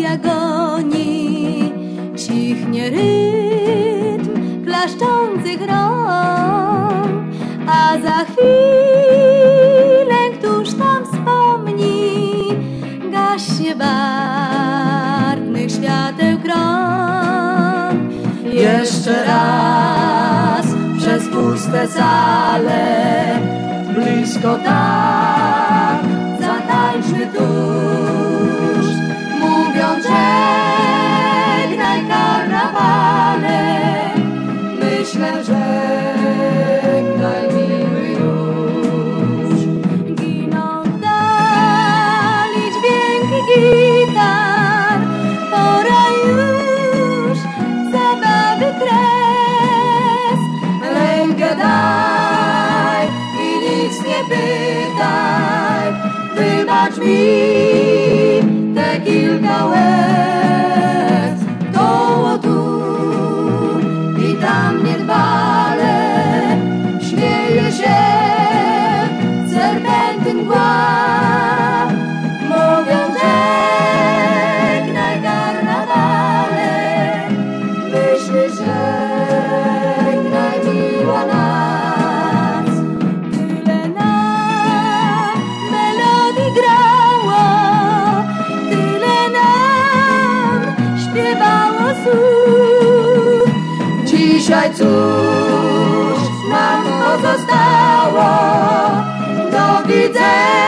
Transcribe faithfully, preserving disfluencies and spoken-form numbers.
szczęścia goni. Cichnie rytm klaszczących rąk, a za chwilę któż tam wspomni, gaśnie barwnych świateł krąg. Jeszcze raz przez puste sale, blisko tak, zatańczmy tuż, mówiąc żegnaj karnawale. Myślę, żegnaj miły już. Giną w dali dźwięki gitar, pora już zabawy kres. Rękę daj i nic nie pytaj, wybacz mi te kilka łez. Koło tu i tam niedbale śmieje się serpentyn mgła, mówiąc żegnaj karnawale. Myśli żegnaj miła nas. Tyle nam melodii grało, tyle nam śpiewało słów. Dzisiaj cóż nam pozostało? Do widzenia.